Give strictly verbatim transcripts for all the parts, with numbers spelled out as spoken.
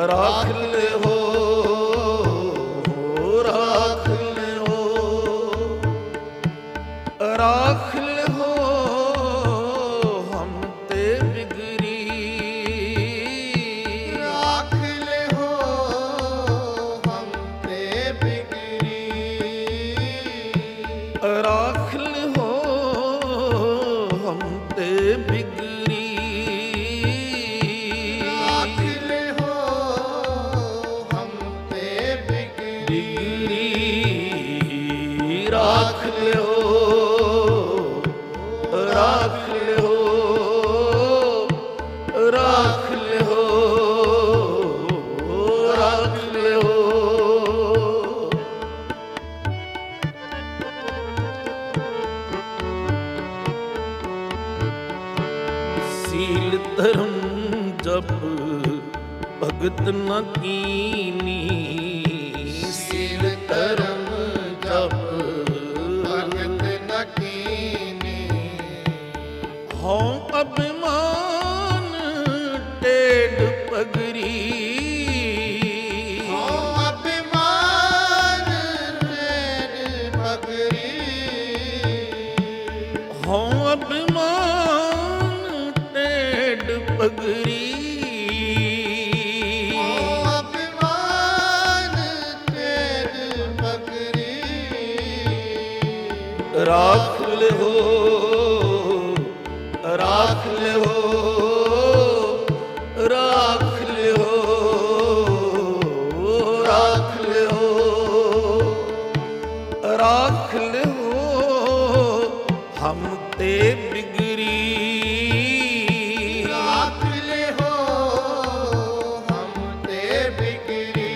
ਰਾਖ ਲਿਓ ਰਾਖ ਲਿਓ ਰਾਖ ਲਿਓ ਹਮ ਤੇ ਬਿਗਰੀ ਰਾਖ ਲਿਓ ਹਮ ਤੇ ਬਿਗਰੀ ਰਾਖ ਲਿਓ ਹਮ ਤੇ ਬਿਗਰੀ ਰਾਖ ਲਿਓ ਹਮ ਤੇ ਬਿਗਰੀ ਰਾਖ ਲਿਓ ਰਾਖ ਲਿਓ ਰਾਖ ਲਿਓ ਰਾਖ ਲਿਓ ਸੀਲ ਧਰਮ ਜਪ ਭਗਤ ਨ ਕੀਨੀ ਸੀਲ ਧਰਮ ਜਪ ਭਗਤ ਨ ਕੀਨੀ ਹਉ ਅਭਿਮਾਨ ਟੇਢ ਪਗਰੀ ਹਉ ਅਭਿਮਾਨ ਟੇਢ ਪਗਰੀ ਹਉ ਅਭਿਮਾਨ ਟੇਢ ਪਗਰੀ ਹਉ ਅਭਿਮਾਨ ਟੇਢ ਪਗਰੀ ਰਾਖ ਲਿਓ ਰਾਖ ਲਿਓ ਰਾਖ ਲਿਓ ਰਾਖ ਲਿਓ ਰਾਖ ਲਿਓ ਹਮ ਤੇ ਬਿਗਰੀ ਰਾਖ ਲਿਓ ਹਮ ਤੇ ਬਿਗਰੀ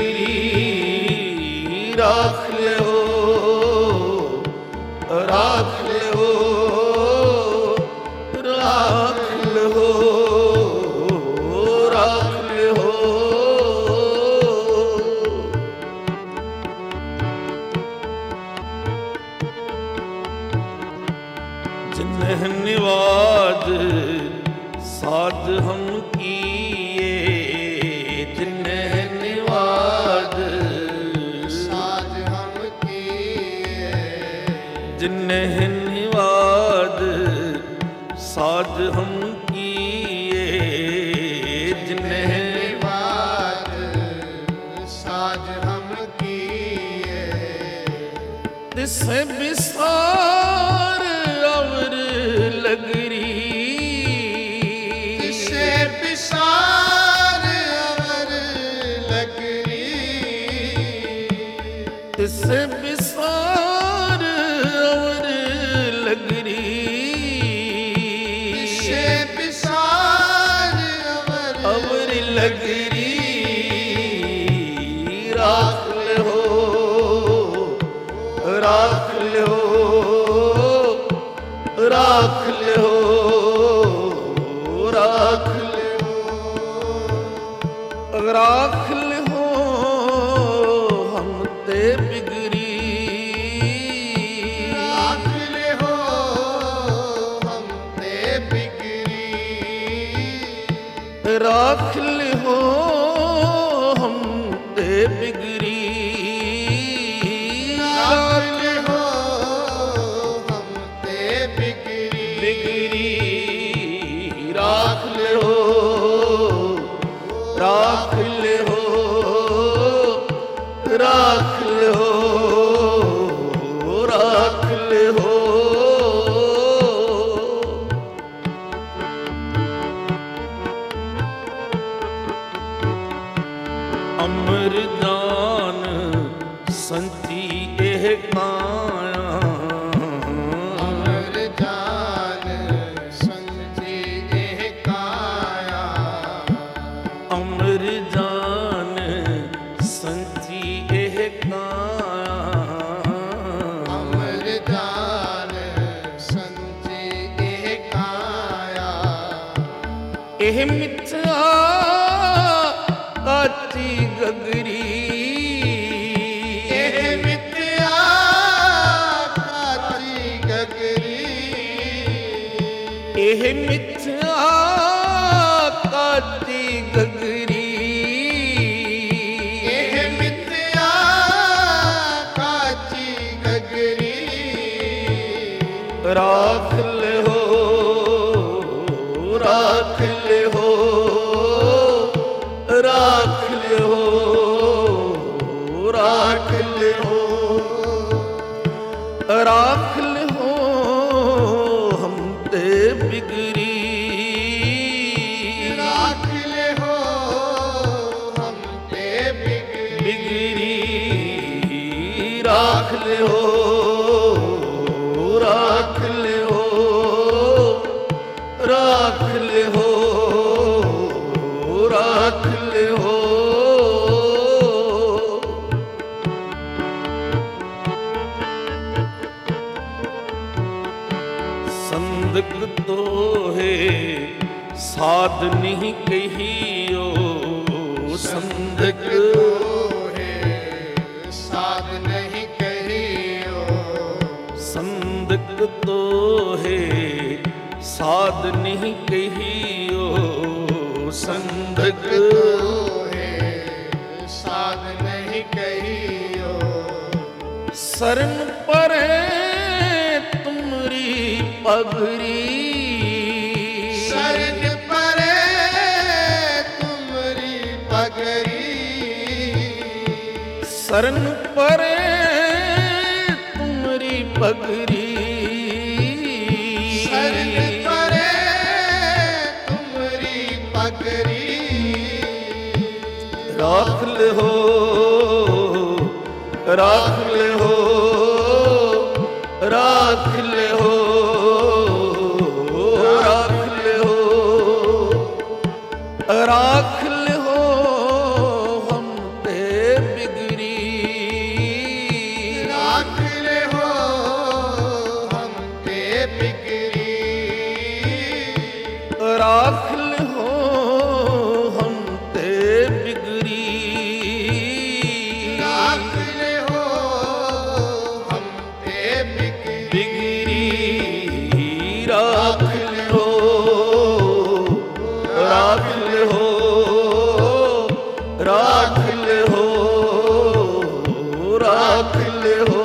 ਬਿਗਰੀ ਰਾਖ ਲਿਓ ਰਾਖ ਲਿਓ ਰਾਖ ਲਿਓ ਰਾਖ ਲਿਓ ਜਿਨਹ ਨਿਵਾਜ ਸਾਜ ਹਮ ਕੀਏ ਜਿਨਹ ਨਿਵਾਜ ਸਾਜ ਹਮ ਕੀਏ ਜਿਨਹ ਨਿਵਾਜ ਸਾਜ ਹਮ ਕੀਏ ਜਿਨਹ ਨਿਵਾਜ ਸਾਜ ਹਮ ਕੀਏ ਤਿਸ ਬਿਸਾਰ ਅਵਰ ਲਗਰੀ ਤਿਸੇ ਬਿਸਾਰ ਅਵਰ ਲਗਰੀ ਤਿਸ ਬਿਸਾਰ ਅਵਰ ਲਗਰੀ ਤਿਸੇ ਬਿਸਾਰ ਅਵਰ ਅਵਰ ਲਗਰੀ ਰਾਖ ਲਿਓ ਰਾਖ ਲਿਓ ਰਾਖ ਲਿਓ ਰਾਖ ਲਿਓ ਰਾਖ ਲਿਓ ਹਮ ਤੇ ਬਿਗਰੀ ਰਾਖ ਲਿਓ ਹਮ ਤੇ ਬਿਗਰੀ ਰਾਖ ਲਿਓ ਹਮ ਤੇ ਬਿਗਰੀ ਰਾਖ ਲਿਓ ਹਮ ਤੇ ਬਿਗਰੀ ਬਿਗਰੀ ਰਾਖ ਲਿਓ ਰਾਖ ਲਿਓ ਰਾਖ ਲਿਓ ਰਾਖ ਲਿਓ ਅਮਰ ਦਾਨ ਸੰਤੀ ਇਹ ਕਾਇਆ ਅਮਰ ਜਾਨ ਸੰਜੀ ਇਹ ਕਾਇਆ ਅਮਰ ਜਾਨ ਸੰਤੀ ਇਹ ਕਾਇਆ ਅਮਰ ਜਾਨ ਸੰਜੀ ਇਹ ਕਾਇਆ ਇਹ ਮਿੱਥਿਆ ਕਾਚੀ ਗਗਰੀ ਇਹ ਮਿੱਥਿਆ ਕਾਚੀ ਗਗਰੀ ਇਹ ਮਿੱਥਿਆ ਕਾਚੀ ਗਗਰੀ ਰਾਖ ਲਿਓ ਰਾਖ ਲਿਓ ਰਾਖ ਲਿਓ ਰਾਖ ਲਿਓ ਰਾਖ ਲਿਓ ਹਮ ਤੇ ਬਿਗਰੀ ਰਾਖ ਲਿਓ ਹਮ ਤੇ ਬਿਗਰੀ ਬਿਗਰੀ ਰਾਖ ਲਿਓ ਰਾਖ ਲਿਓ ਰਾਖ ਲਿਓ ਰਾਖ ਲਿਓ ਸੰਦਕ ਤੋਹੇ ਸਾਧ ਨਹੀਂ ਕਹੀਓ ਸੰਦਕ ਤੋਹੇ ਸਾਧ ਨਹੀਂ ਕਹੀਓ ਸੰਦਕ ਤੋਹੇ ਸਾਧ ਨਹੀਂ ਕਹੀਓ ਸੰਦਕ ਤੋਹੇ ਸਾਧ ਨਹੀਂ ਕਹੀਓ ਸਰਨ ਪਰੇ ਤੁਮਰੀ ਪਗਰੀ ਸਰਨ ਪਰੇ ਤੁਮਰੀ ਪਗਰੀ ਸਰਨ ਪਰੇ ਤੁਮਰੀ ਪਗਰੀ ਸਰਨ ਪਰੇ ਤੁਮਰੀ ਪਗਰੀ ਰਾਖ ਲਿਓ ਰਾਖ ਲਿਓ ਰਾਖ ਲਿਓ ਰਾਖ ਲਿਓ ਰਾਖ ਲਿਓ ਹਮ ਤੇ ਬਿਗਰੀ ਰਾਖ ਲਿਓ ਹਮ ਤੇ ਬਿਗਰੀ ਰਾਖ ਲਿਓ ਹਮ ਤੇ ਬਿਗਰੀ ਰਾਖ ਲਿਓ ਹਮ ਤੇ ਬਿਗਰੀ ਬਿਗਰੀ ਰਾਖ ਲਿਓ ਰਾਖ ਲਿਓ ਰਾਖ ਲਿਓ ਰਾਖ ਲਿਓ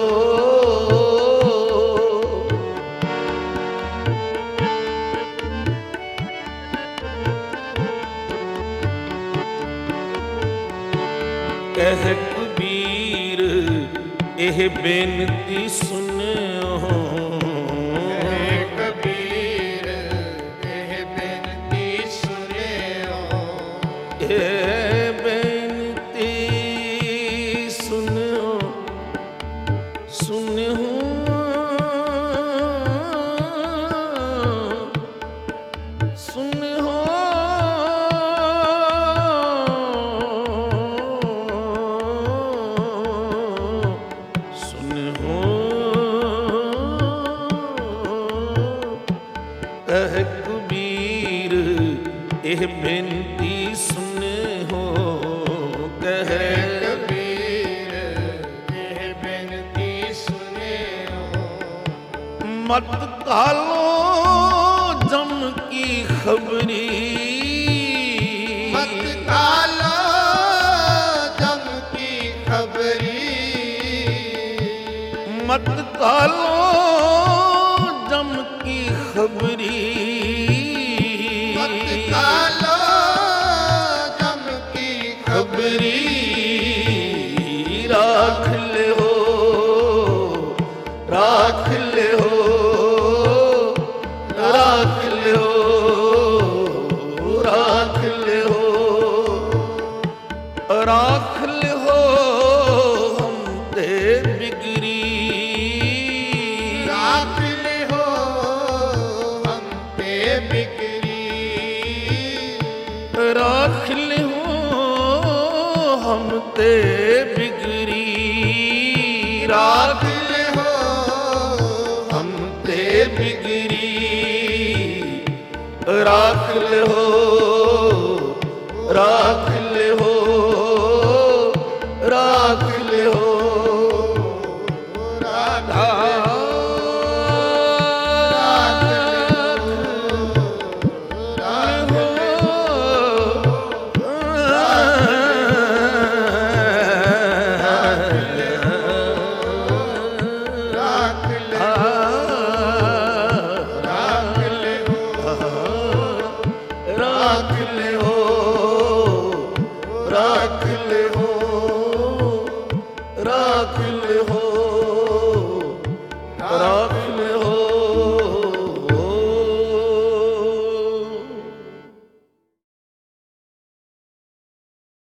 ਕਹਿ ਕਬੀਰ ਇਹ ਬੇਨਤੀ ਸੁਣਿਓ ਹੈ ਕਬੀਰ ਇਹ ਬੇਨਤੀ ਸੁਣਿਓ ਇਹ ਬੇਨਤੀ ਸੁਣਿਓ ਸੁਣਿਓ ਸੁਣਿਓ ਸੁਣਿਓ ਕਹਿ ਕਬੀਰ ਇਹ ਬੇਨਤੀ ਸੁਣਿਓ ਕਹਿ ਕਬੀਰ ਇਹ ਬੇਨਤੀ ਸੁਣਿਓ ਮਤ ਕਾਲੋ ਜਮ ਕੀ ਖਬਰੀ ਮਤ ਕਾਲੋ ਜਮ ਕੀ ਖਬਰੀ ਮਤ ਕਾਲੋ ਜਮ ਕੀ ਖਬਰੀ ਮਤ ਕਾਲੋ ਜਮ ਕੀ ਖਬਰੀ ਖਬਰੀ ਰਾਖ ਲਿਓ ਰਾਖ ਲਿਓ ਰਾਖ ਲਿਓ ਰਾਖ ਲਿਓ ਰਾਖ ਲਿਓ ਹਮ ਤੇ ਬਿਗਰੀ ਰਾਖ ਲਿਓ ਹਮ ਤੇ ਬਿਗਰੀ ਰਾਖ ਲਿਓ ਹਮ ਤੇ ਬਿਗਰੀ ਰਾਖ ਲਿਓ ਹਮ ਤੇ ਬਿਗਰੀ ਰਾਖ ਲਿਓ ਰਾਖ ਲਿਓ ਰਾਖ ਲਿਓ ਰਾਖ ਰਾਖ ਰਾਖ ਲਿਓ ਲਿਓ, ਰੱਖ